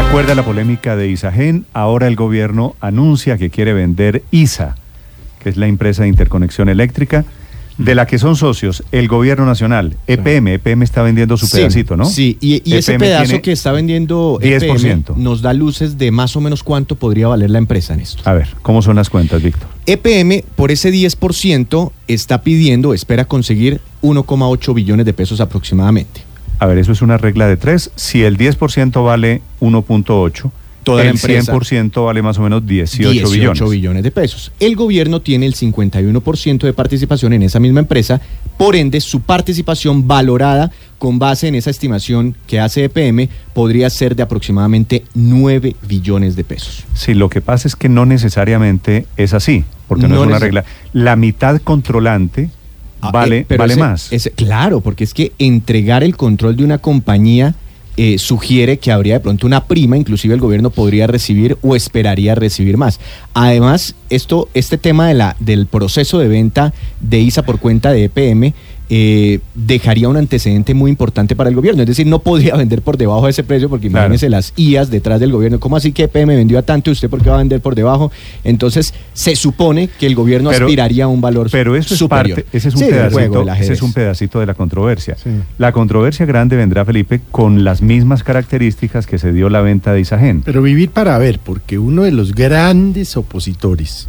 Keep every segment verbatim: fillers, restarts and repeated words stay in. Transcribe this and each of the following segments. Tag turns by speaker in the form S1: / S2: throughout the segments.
S1: acuerda la polémica de Isagen? Ahora el gobierno anuncia que quiere vender ISA, que es la empresa de interconexión eléctrica, de la que son socios el gobierno nacional, E P M. E P M está vendiendo su pedacito,
S2: sí,
S1: ¿no?
S2: Sí, y, y ese pedazo que está vendiendo E P M nos da luces de más o menos cuánto podría valer la empresa en esto.
S1: A ver, ¿cómo son las cuentas, Víctor?
S2: E P M, por ese diez por ciento, está pidiendo, espera conseguir uno coma ocho billones de pesos aproximadamente.
S1: A ver, eso es una regla de tres. Si el diez por ciento vale uno punto ocho,
S2: toda
S1: el
S2: la empresa,
S1: cien por ciento vale más o menos dieciocho,
S2: dieciocho
S1: billones.
S2: billones de pesos. El gobierno tiene el cincuenta y uno por ciento de participación en esa misma empresa, por ende su participación valorada con base en esa estimación que hace E P M podría ser de aproximadamente nueve billones de pesos.
S1: Sí, lo que pasa es que no necesariamente es así, porque no, no es una regla. La mitad controlante vale,
S2: eh, pero
S1: vale
S2: ese,
S1: más.
S2: Ese, claro, porque es que entregar el control de una compañía Eh, sugiere que habría de pronto una prima, inclusive el gobierno podría recibir o esperaría recibir más. Además, esto, este tema de la, del proceso de venta de ISA por cuenta de E P M eh, dejaría un antecedente muy importante para el gobierno, es decir, no podría vender por debajo de ese precio, porque claro, imagínese las I As detrás del gobierno. ¿Cómo así que E P M vendió a tanto y usted por qué va a vender por debajo? Entonces se supone que el gobierno pero, aspiraría a un valor
S1: pero eso
S2: superior.
S1: Es parte, ese es un sí, pedacito, ese es un pedacito de la controversia. Sí. La controversia grande vendrá, Felipe, con las mismas características que se dio la venta de Isagen.
S3: Pero vivir para ver, porque uno de los grandes opositores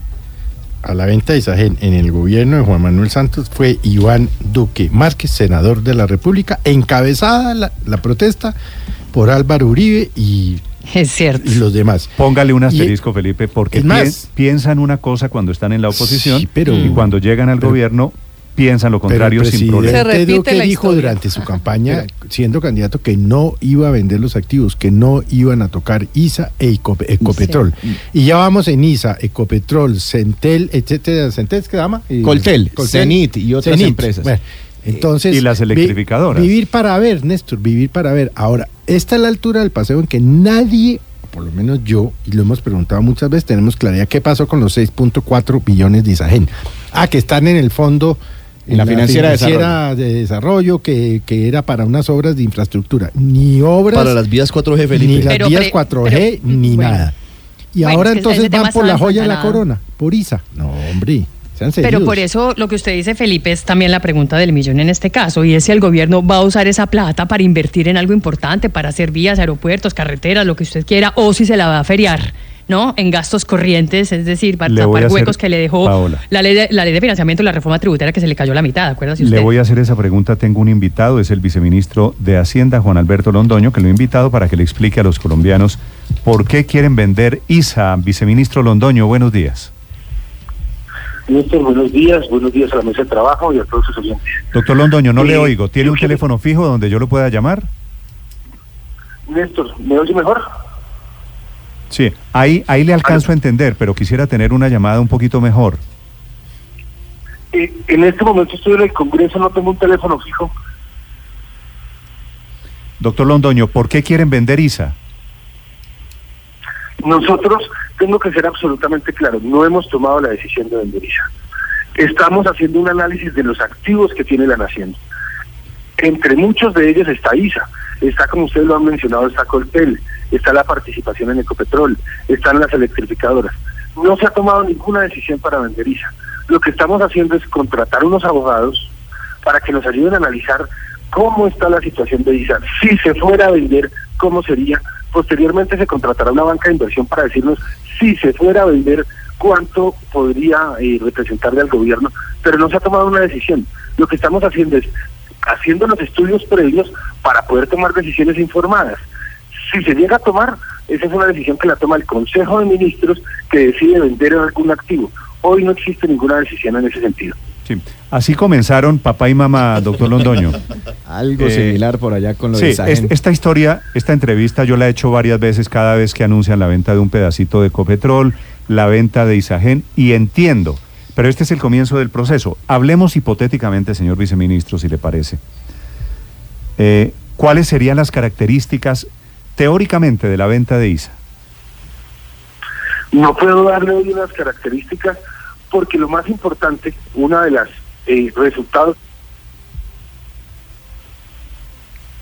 S3: a la venta de Isagen en el gobierno de Juan Manuel Santos fue Iván Duque Márquez, senador de la República, encabezada la, la protesta por Álvaro Uribe y,
S4: es cierto.
S3: y los demás.
S1: Póngale un asterisco, y, Felipe, porque
S3: más,
S1: piensan una cosa cuando están en la oposición,
S3: sí, pero,
S1: y cuando llegan al
S3: pero,
S1: piensan piensan lo contrario sin problema.
S3: Se repite Duque la dijo historia. Durante su campaña, siendo candidato, que no iba a vender los activos, que no iban a tocar ISA e Ecopetrol. Sí. Y ya vamos en ISA, Ecopetrol, Centel, etcétera. ¿Centel qué se llama?
S2: Coltel, Coltel, Cenit y otras Cenit. empresas.
S3: Bueno, entonces,
S1: y las electrificadoras.
S3: Vi, vivir para ver, Néstor, vivir para ver. Ahora, esta es la altura del paseo en que nadie, por lo menos yo, y lo hemos preguntado muchas veces, tenemos claridad qué pasó con los seis punto cuatro billones de Isagen. Ah, que están en el fondo...
S2: En la, la financiera,
S3: financiera de, desarrollo. de desarrollo que, que era para unas obras de infraestructura, ni obras
S2: para las vías cuatro G, Felipe.
S3: ni las pero, vías pero, cuatro G pero, ni bueno. nada. Y bueno, ahora es entonces van por la joya de la corona, por ISA. No, hombre.
S4: Pero por eso lo que usted dice, Felipe, es también la pregunta del millón en este caso, y es si el gobierno va a usar esa plata para invertir en algo importante, para hacer vías, aeropuertos, carreteras, lo que usted quiera, o si se la va a feriar, ¿no? En gastos corrientes, es decir, para tapar huecos que le dejó la ley, de, la ley de financiamiento y la reforma tributaria que se le cayó la mitad, ¿acuérdese usted?
S1: Le voy a hacer esa pregunta, tengo un invitado, es el viceministro de Hacienda, Juan Alberto Londoño, que lo he invitado para que le explique a los colombianos por qué quieren vender ISA. Viceministro Londoño, buenos días.
S5: Néstor, buenos días, buenos días a la mesa de trabajo y a todos sus oyentes.
S1: Doctor Londoño, no eh, le oigo, ¿tiene un teléfono fijo donde yo lo pueda llamar?
S5: Néstor, ¿me oye mejor?
S1: Sí, ahí, ahí le alcanzo a entender, pero quisiera tener una llamada un poquito mejor.
S5: Eh, en este momento estoy en el Congreso, no tengo un teléfono fijo.
S1: Doctor Londoño, ¿por qué quieren vender ISA?
S5: Nosotros, tengo que ser absolutamente claro, no hemos tomado la decisión de vender ISA. Estamos haciendo un análisis de los activos que tiene la nación. Entre muchos de ellos está ISA, está, como ustedes lo han mencionado, está Coltel, está la participación en Ecopetrol, están las electrificadoras. No se ha tomado ninguna decisión para vender ISA. Lo que estamos haciendo es contratar unos abogados para que nos ayuden a analizar cómo está la situación de ISA. Si se fuera a vender, ¿cómo sería? Posteriormente se contratará una banca de inversión para decirnos si se fuera a vender, cuánto podría eh, representarle al gobierno, pero no se ha tomado una decisión. Lo que estamos haciendo es haciendo los estudios previos para poder tomar decisiones informadas. Si se llega a tomar, esa es una decisión que la toma el Consejo de Ministros, que decide vender algún activo. Hoy no existe ninguna decisión en ese sentido.
S1: Sí. Así comenzaron papá y mamá, doctor Londoño.
S2: Algo eh, similar por allá con lo
S1: sí,
S2: de Isagen.
S1: Esta historia, esta entrevista yo la he hecho varias veces cada vez que anuncian la venta de un pedacito de Ecopetrol, la venta de Isagen, y entiendo, pero este es el comienzo del proceso. Hablemos hipotéticamente, señor viceministro, si le parece. Eh, ¿Cuáles serían las características teóricamente de la venta de ISA?
S5: No puedo darle hoy unas características porque lo más importante, una de las eh, resultados...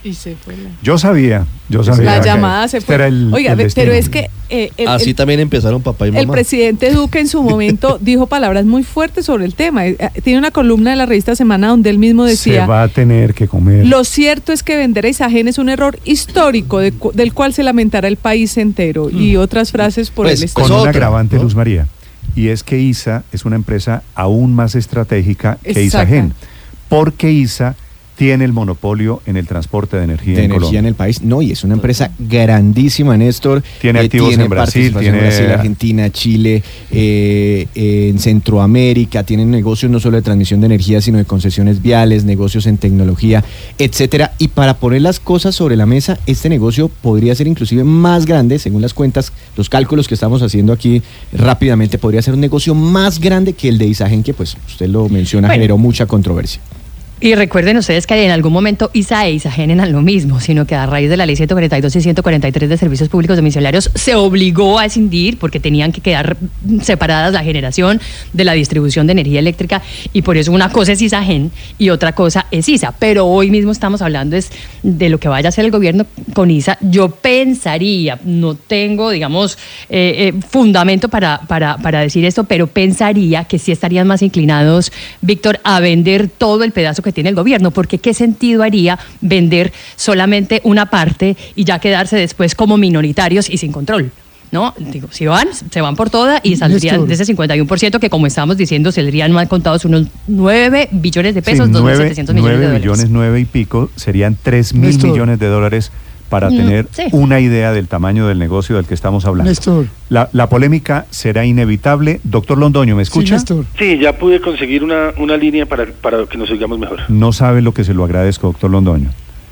S6: Y se fue la...
S1: Yo sabía, yo sabía.
S6: La
S1: que
S6: llamada se
S1: este
S6: fue.
S1: era el-
S6: Oiga,
S1: el
S6: ve- pero
S1: destino.
S6: es que eh, el,
S7: Así
S6: el-
S7: también empezaron papá y mamá.
S6: el presidente Duque en su momento dijo palabras muy fuertes sobre el tema. Eh, eh, Tiene una columna de la revista Semana donde él mismo decía:
S1: se va a tener que comer.
S6: lo cierto es que vender a Isagen es un error histórico de cu- del cual se lamentará el país entero. Y otras frases por
S7: Pues,
S6: el
S1: Con
S6: estilo.
S7: pues
S1: un
S7: otra,
S1: agravante,
S7: ¿no?
S1: Luz María, y es que I S A es una empresa aún más estratégica que
S6: Exacto.
S1: Isagen, porque I S A tiene el monopolio en el transporte de energía
S2: de
S1: en
S2: energía
S1: Colombia.
S2: en el país. No, y es una empresa grandísima, Néstor.
S1: Tiene activos en Brasil,
S2: participación
S1: tiene-
S2: en Brasil, Argentina, Chile, eh, eh, en Centroamérica. Tienen negocios no solo de transmisión de energía, sino de concesiones viales, negocios en tecnología, etcétera. Y para poner las cosas sobre la mesa, este negocio podría ser inclusive más grande, según las cuentas, los cálculos que estamos haciendo aquí rápidamente, podría ser un negocio más grande que el de Isagen, que pues usted lo menciona,
S4: Bueno.
S2: generó mucha controversia.
S4: Y recuerden ustedes que en algún momento I S A e Isagen eran lo mismo, sino que a raíz de la ley ciento cuarenta y dos y ciento cuarenta y tres de servicios públicos domiciliarios se obligó a escindir porque tenían que quedar separadas la generación de la distribución de energía eléctrica, y por eso una cosa es Isagen y otra cosa es I S A. Pero hoy mismo estamos hablando es de lo que vaya a hacer el gobierno con I S A. Yo pensaría, no tengo, digamos, eh, eh, fundamento para, para, para decir esto, pero pensaría que sí estarían más inclinados, Víctor, a vender todo el pedazo que tiene el gobierno, porque ¿qué sentido haría vender solamente una parte y ya quedarse después como minoritarios y sin control? ¿No? Digo, si van, se van por toda y saldrían
S8: Néstor.
S4: de ese cincuenta y uno por ciento que, como estábamos diciendo, saldrían mal contados unos nueve billones de
S1: Sí,
S4: pesos, dos mil
S1: nueve,
S4: setecientos millones de
S1: nueve
S4: dólares.
S1: millones, nueve y pico, serían tres mil
S8: Néstor.
S1: millones de dólares para
S4: Mm,
S1: tener
S4: sí.
S1: una idea del tamaño del negocio del que estamos hablando.
S8: Néstor.
S1: La, la polémica será inevitable. Doctor Londoño, ¿me
S8: Sí,
S1: escucha?
S8: Néstor.
S5: Sí, ya pude conseguir una, una línea para, para que nos oigamos mejor.
S1: No sabe lo que se lo agradezco, doctor Londoño.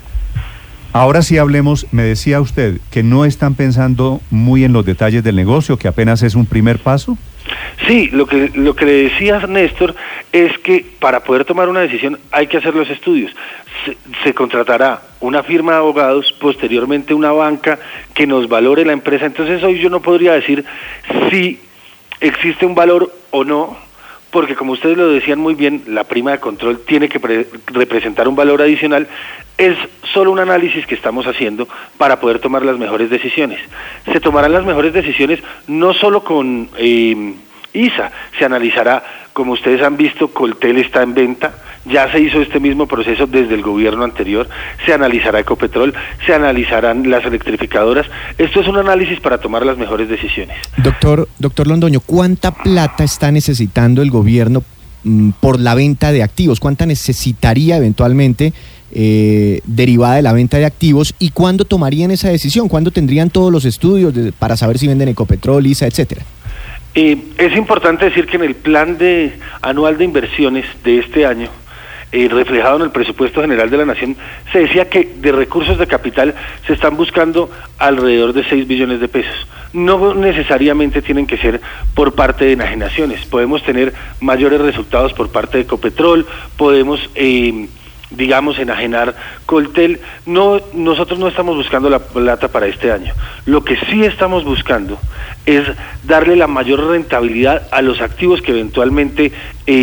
S1: Ahora sí hablemos, me decía usted que no están pensando muy en los detalles del negocio, que apenas es un primer paso.
S5: Sí, lo que, lo que le decía Néstor es que para poder tomar una decisión hay que hacer los estudios. Se, se contratará una firma de abogados, posteriormente una banca que nos valore la empresa. Entonces hoy yo no podría decir si existe un valor o no, porque como ustedes lo decían muy bien, la prima de control tiene que pre- representar un valor adicional. Es solo un análisis que estamos haciendo para poder tomar las mejores decisiones. Se tomarán las mejores decisiones no solo con eh, I S A, se analizará, como ustedes han visto, Coltel está en venta, ya se hizo este mismo proceso desde el gobierno anterior, se analizará Ecopetrol, se analizarán las electrificadoras. Esto es un análisis para tomar las mejores decisiones.
S2: Doctor, doctor Londoño, ¿cuánta plata está necesitando el gobierno mm, por la venta de activos? ¿Cuánta necesitaría eventualmente eh, derivada de la venta de activos? ¿Y cuándo tomarían esa decisión? ¿Cuándo tendrían todos los estudios de- para saber si venden Ecopetrol, I S A, etcétera?
S5: Eh, es importante decir que en el plan de anual de inversiones de este año, eh, reflejado en el presupuesto general de la Nación, se decía que de recursos de capital se están buscando alrededor de seis billones de pesos. No necesariamente tienen que ser por parte de enajenaciones, podemos tener mayores resultados por parte de Ecopetrol, podemos... Eh, digamos, enajenar Coltel. No, nosotros no estamos buscando la plata para este año. Lo que sí estamos buscando es darle la mayor rentabilidad a los activos que eventualmente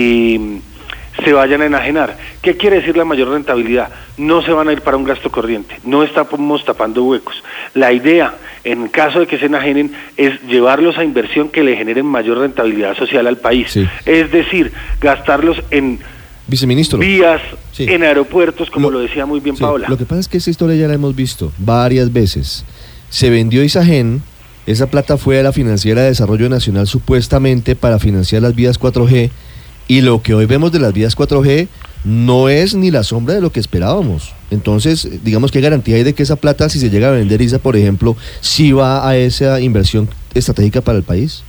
S5: eh, se vayan a enajenar. ¿Qué quiere decir la mayor rentabilidad? No se van a ir para un gasto corriente, no estamos tapando huecos. La idea, en caso de que se enajenen, es llevarlos a inversión que le generen mayor rentabilidad social al país.
S7: Sí.
S5: Es decir, gastarlos en
S7: Viceministro.
S5: vías,
S7: Sí.
S5: en aeropuertos, como
S7: Lo-
S5: lo, decía muy bien
S7: Sí,
S5: Paola.
S7: Lo que pasa es que esta historia ya la hemos visto varias veces. Se vendió Isagen, esa plata fue a la Financiera de Desarrollo Nacional supuestamente para financiar las vías cuatro G, y lo que hoy vemos de las vías cuatro G no es ni la sombra de lo que esperábamos. Entonces, digamos, ¿qué garantía hay de que esa plata, si se llega a vender I S A, por ejemplo, sí va a esa inversión estratégica para el país?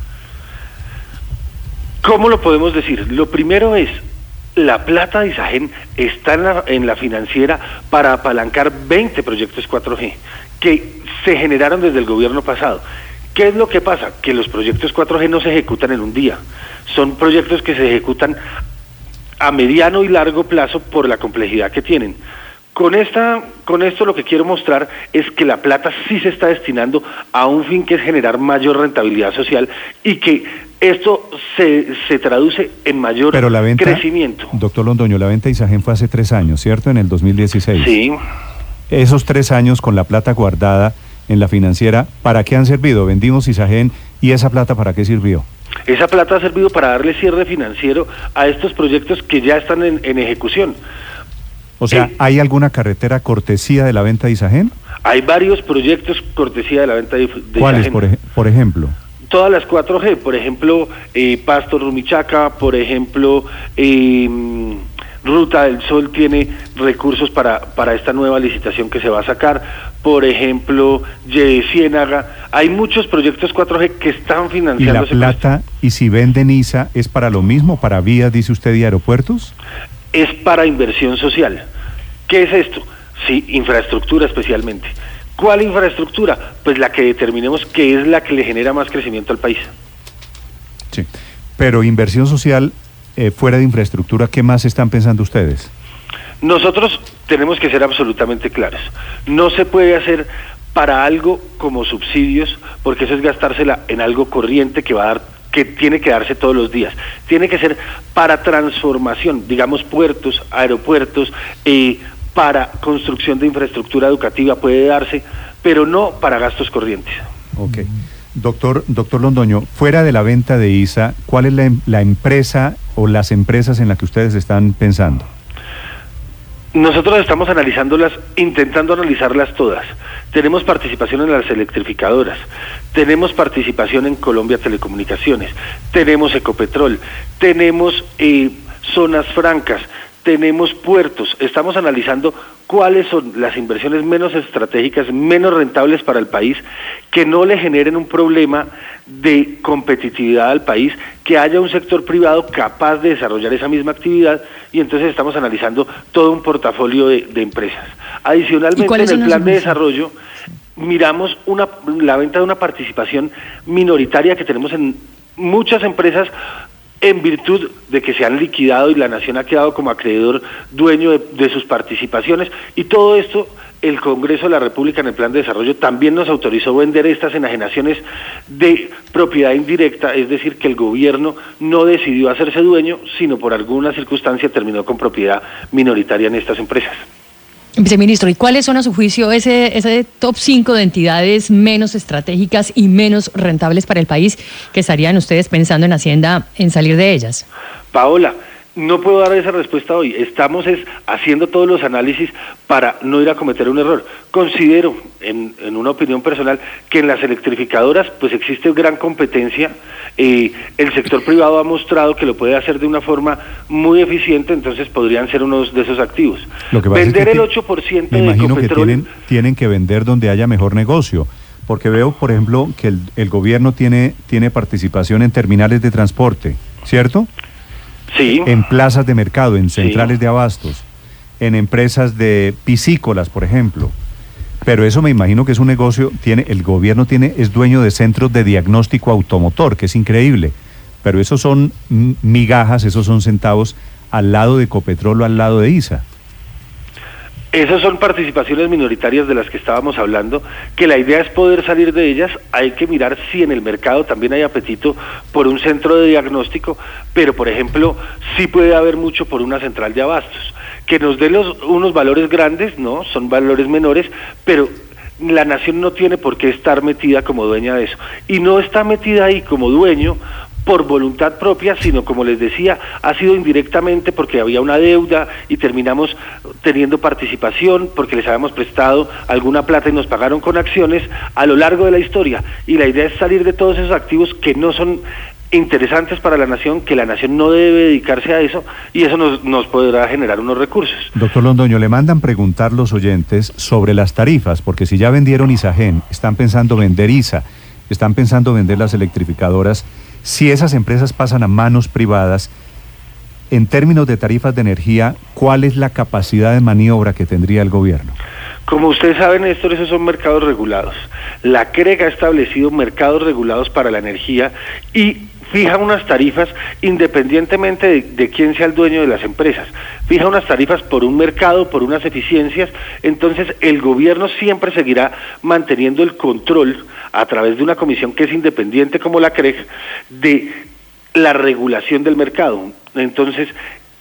S5: ¿Cómo lo podemos decir? Lo primero es, la plata de Isagen está en la, en la financiera para apalancar veinte proyectos cuatro G que se generaron desde el gobierno pasado. ¿Qué es lo que pasa? Que los proyectos cuatro G no se ejecutan en un día, son proyectos que se ejecutan a mediano y largo plazo por la complejidad que tienen. Con esta, con esto lo que quiero mostrar es que la plata sí se está destinando a un fin que es generar mayor rentabilidad social y que esto se, se traduce en mayor
S1: Pero la venta,
S5: crecimiento.
S1: doctor Londoño, la venta de Isagen fue hace tres años, ¿cierto? En el dos mil dieciséis.
S5: Sí.
S1: esos tres años con la plata guardada en la financiera, ¿para qué han servido? Vendimos Isagen y esa plata ¿para qué sirvió?
S8: Esa plata ha servido para darle cierre financiero a estos proyectos que ya están en, en ejecución.
S1: O sea,
S8: Eh,
S1: ¿hay alguna carretera cortesía de la venta de Isagen?
S8: Hay varios proyectos cortesía de la venta de, de
S1: ¿Cuáles,
S8: Isagen.
S1: por, ej- por ejemplo?
S8: Todas las cuatro G, por ejemplo, eh, Pasto Rumichaca, por ejemplo, eh, Ruta del Sol tiene recursos para, para esta nueva licitación que se va a sacar, por ejemplo, Ye Ciénaga, hay muchos proyectos cuatro G que están
S1: ¿Y la
S8: financiándose. con esto.
S1: plata, y si venden I S A, es para lo mismo, para vías, dice usted, y aeropuertos?
S8: Es para inversión social. ¿Qué es esto? Sí, infraestructura especialmente. ¿Cuál infraestructura? Pues la que determinemos que es la que le genera más crecimiento al país.
S1: Sí. Pero inversión social, eh, fuera de infraestructura, ¿qué más están pensando ustedes?
S8: Nosotros tenemos que ser absolutamente claros. No se puede hacer para algo como subsidios, porque eso es gastársela en algo corriente que va a dar, que tiene que darse todos los días. Tiene que ser para transformación, digamos puertos, aeropuertos, eh, para construcción de infraestructura educativa puede darse, pero no para gastos corrientes.
S1: Ok. Doctor, doctor Londoño, fuera de la venta de I S A, ¿cuál es la, em- la empresa o las empresas en las que ustedes están pensando?
S8: Nosotros estamos analizándolas, intentando analizarlas todas. Tenemos participación en las electrificadoras, tenemos participación en Colombia Telecomunicaciones, tenemos Ecopetrol, tenemos eh, zonas francas, tenemos puertos. Estamos analizando cuáles son las inversiones menos estratégicas, menos rentables para el país, que no le generen un problema de competitividad al país, que haya un sector privado capaz de desarrollar esa misma actividad, y entonces estamos analizando todo un portafolio de, de empresas. Adicionalmente, en el plan de desarrollo, miramos una, la venta de una participación minoritaria que tenemos en muchas empresas, en virtud de que se han liquidado y la nación ha quedado como acreedor dueño de, de sus participaciones, y todo esto el Congreso de la República en el plan de desarrollo también nos autorizó vender estas enajenaciones de propiedad indirecta, es decir, que el gobierno no decidió hacerse dueño, sino por alguna circunstancia terminó con propiedad minoritaria en estas empresas.
S4: Viceministro, ¿y cuáles son a su juicio ese, ese top cinco de entidades menos estratégicas y menos rentables para el país que estarían ustedes pensando en Hacienda en salir de ellas?
S8: Paola, no puedo dar esa respuesta hoy. Estamos es haciendo todos los análisis para no ir a cometer un error. Considero, en, en una opinión personal, que en las electrificadoras pues existe gran competencia. Eh, el sector privado ha mostrado que lo puede hacer de una forma muy eficiente, entonces podrían ser unos de esos activos.
S1: Lo que pasa
S8: Vender
S1: es que
S8: el
S1: ti-
S8: ocho por ciento
S1: me
S8: de
S1: imagino que
S8: Ecopetrol.
S1: tienen, tienen que vender donde haya mejor negocio, porque veo, por ejemplo, que el, el gobierno tiene, tiene participación en terminales de transporte, ¿cierto?
S8: Sí.
S1: En plazas de mercado, en centrales
S8: Sí.
S1: de abastos, en empresas de piscícolas, por ejemplo. Pero eso me imagino que es un negocio, tiene, el gobierno tiene, es dueño de centros de diagnóstico automotor, que es increíble. Pero esos son mm, migajas, esos son centavos al lado de Ecopetrol o al lado de I S A.
S8: Esas son participaciones minoritarias de las que estábamos hablando, que la idea es poder salir de ellas. Hay que mirar si en el mercado también hay apetito por un centro de diagnóstico, pero por ejemplo, sí puede haber mucho por una central de abastos, que nos dé los, unos valores grandes, ¿no? Son valores menores, pero la nación no tiene por qué estar metida como dueña de eso. Y no está metida ahí como dueño por voluntad propia, sino como les decía, ha sido indirectamente porque había una deuda y terminamos teniendo participación porque les habíamos prestado alguna plata y nos pagaron con acciones a lo largo de la historia, y la idea es salir de todos esos activos que no son interesantes para la nación, que la nación no debe dedicarse a eso, y eso nos, nos podrá generar unos recursos.
S1: Doctor Londoño, le mandan preguntar los oyentes sobre las tarifas, porque si ya vendieron Isagen, están pensando vender I S A, están pensando vender las electrificadoras. Si esas empresas pasan a manos privadas, en términos de tarifas de energía, ¿cuál es la capacidad de maniobra que tendría el gobierno?
S8: Como ustedes saben, Néstor, esos son mercados regulados. La C R E G ha establecido mercados regulados para la energía y fija unas tarifas independientemente de, de quién sea el dueño de las empresas. Fija unas tarifas por un mercado, por unas eficiencias. Entonces el gobierno siempre seguirá manteniendo el control a través de una comisión que es independiente como la C R E G de la regulación del mercado. Entonces,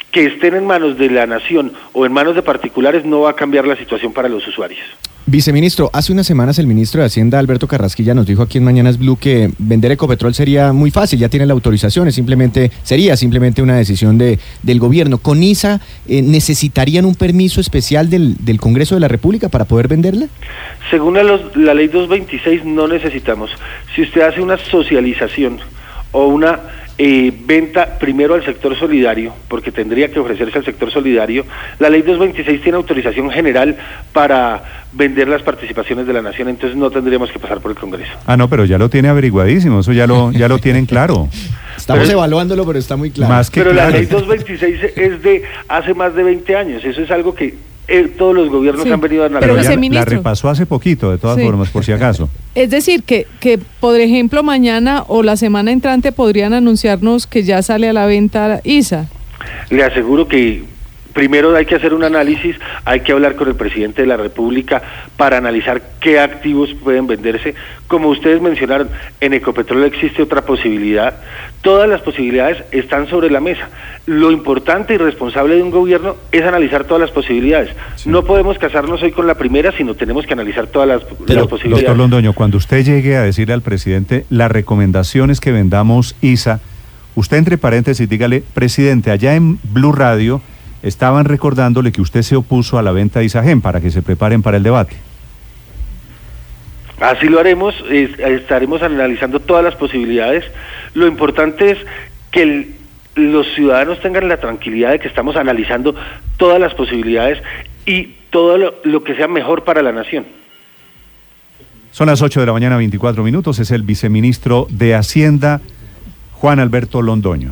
S8: que estén en manos de la nación o en manos de particulares no va a cambiar la situación para los usuarios.
S2: Viceministro, hace unas semanas el ministro de Hacienda, Alberto Carrasquilla, nos dijo aquí en Mañanas Blue que vender Ecopetrol sería muy fácil, ya tiene la autorización, es simplemente, sería simplemente una decisión de, del gobierno. ¿Con I S A eh, necesitarían un permiso especial del, del Congreso de la República para poder venderla?
S8: Según la, los, la ley doscientos veintiséis no necesitamos. Si usted hace una socialización o una eh, venta primero al sector solidario, porque tendría que ofrecerse al sector solidario, la ley doscientos veintiséis tiene autorización general para vender las participaciones de la nación, entonces no tendríamos que pasar por el Congreso.
S1: Ah, no, pero ya lo tiene averiguadísimo, eso ya lo, ya lo tienen claro.
S2: Estamos
S8: pero,
S2: evaluándolo, pero está muy claro.
S1: Más que
S8: pero
S1: claro.
S8: La ley doscientos veintiséis es de hace más de veinte años, eso es algo que eh, todos los gobiernos
S6: sí,
S8: han venido a analizar.
S1: Pero ya
S6: viceministro,
S1: la repasó hace poquito, de todas
S6: sí.
S1: formas, por si acaso.
S6: Es decir, que, que por ejemplo mañana o la semana entrante podrían anunciarnos que ya sale a la venta I S A.
S8: Le aseguro que primero hay que hacer un análisis, hay que hablar con el presidente de la República para analizar qué activos pueden venderse. Como ustedes mencionaron, en Ecopetrol existe otra posibilidad. Todas las posibilidades están sobre la mesa. Lo importante y responsable de un gobierno es analizar todas las posibilidades. Sí. No podemos casarnos hoy con la primera, sino tenemos que analizar todas las,
S1: Pero,
S8: las posibilidades.
S1: Doctor Londoño, cuando usted llegue a decirle al presidente la recomendación es que vendamos I S A, usted entre paréntesis dígale, presidente, allá en Blue Radio estaban recordándole que usted se opuso a la venta de Isagen para que se preparen para el debate.
S8: Así lo haremos, es, estaremos analizando todas las posibilidades. Lo importante es que el, los ciudadanos tengan la tranquilidad de que estamos analizando todas las posibilidades y todo lo, lo que sea mejor para la nación.
S1: Son las ocho de la mañana, veinticuatro minutos, es el viceministro de Hacienda, Juan Alberto Londoño.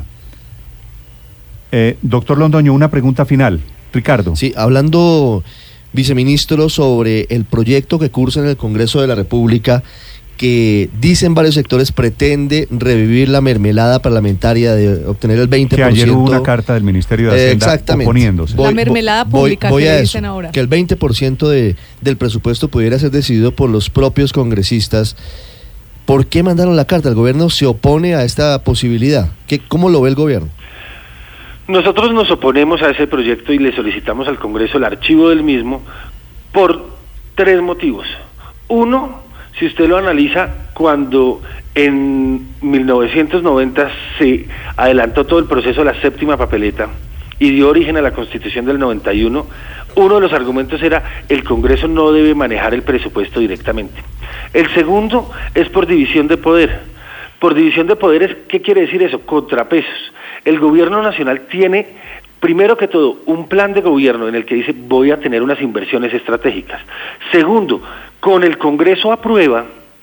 S1: Eh, doctor Londoño, una pregunta final. Ricardo.
S7: Sí, hablando, viceministro, sobre el proyecto que cursa en el Congreso de la República, que dicen varios sectores pretende revivir la mermelada parlamentaria de obtener el veinte por ciento.
S1: Que ayer hubo una carta del Ministerio de Hacienda eh, exactamente. oponiéndose.
S6: Voy, la mermelada pública
S7: voy, voy
S6: que
S7: a
S6: dicen
S7: eso,
S6: ahora.
S7: Que el veinte por ciento de, del presupuesto pudiera ser decidido por los propios congresistas. ¿Por qué mandaron la carta? ¿El gobierno se opone a esta posibilidad? ¿Qué, ¿Cómo lo ve el gobierno?
S8: Nosotros nos oponemos a ese proyecto y le solicitamos al Congreso el archivo del mismo por tres motivos. Uno, si usted lo analiza, cuando en mil novecientos noventa se adelantó todo el proceso de la séptima papeleta y dio origen a la Constitución del noventa y uno, uno de los argumentos era el Congreso no debe manejar el presupuesto directamente. El segundo es por división de poder. Por división de poderes, ¿qué quiere decir eso? Contrapesos. El gobierno nacional tiene, primero que todo, un plan de gobierno en el que dice voy a tener unas inversiones estratégicas. Segundo, con el Congreso aprueba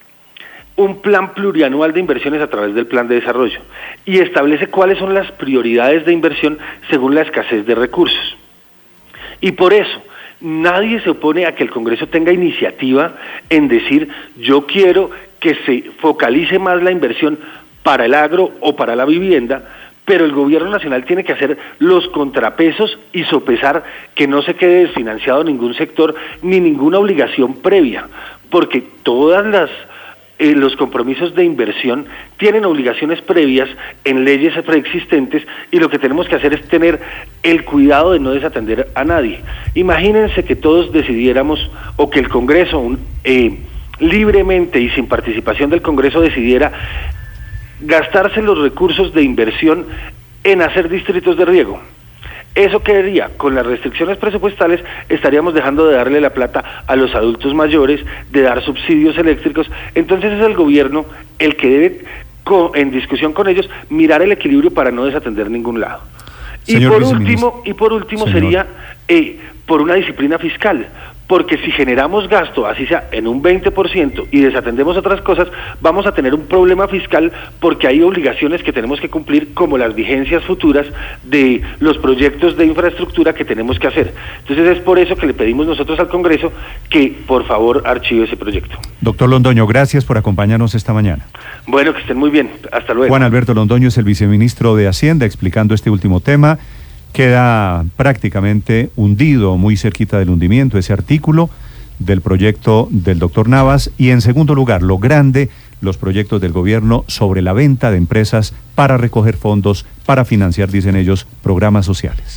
S8: un plan plurianual de inversiones a través del plan de desarrollo y establece cuáles son las prioridades de inversión según la escasez de recursos. Y por eso, nadie se opone a que el Congreso tenga iniciativa en decir yo quiero que se focalice más la inversión para el agro o para la vivienda, pero el gobierno nacional tiene que hacer los contrapesos y sopesar que no se quede desfinanciado ningún sector ni ninguna obligación previa, porque todas las eh, los compromisos de inversión tienen obligaciones previas en leyes preexistentes y lo que tenemos que hacer es tener el cuidado de no desatender a nadie. Imagínense que todos decidiéramos o que el Congreso un, eh, libremente y sin participación del Congreso decidiera gastarse los recursos de inversión en hacer distritos de riego. ¿Eso qué haría? Con las restricciones presupuestales estaríamos dejando de darle la plata a los adultos mayores, de dar subsidios eléctricos. Entonces es el gobierno el que debe, en discusión con ellos, mirar el equilibrio para no desatender ningún lado. Y por último, y por último Señor. sería eh, por una disciplina fiscal. Porque si generamos gasto, así sea en un veinte por ciento y desatendemos otras cosas, vamos a tener un problema fiscal porque hay obligaciones que tenemos que cumplir como las vigencias futuras de los proyectos de infraestructura que tenemos que hacer. Entonces es por eso que le pedimos nosotros al Congreso que por favor archive ese proyecto.
S1: Doctor Londoño, gracias por acompañarnos esta mañana.
S8: Bueno, que estén muy bien. Hasta luego.
S1: Juan Alberto Londoño es el viceministro de Hacienda explicando este último tema. Queda prácticamente hundido, muy cerquita del hundimiento, ese artículo del proyecto del doctor Navas. Y en segundo lugar, lo grande, los proyectos del gobierno sobre la venta de empresas para recoger fondos, para financiar, dicen ellos, programas sociales.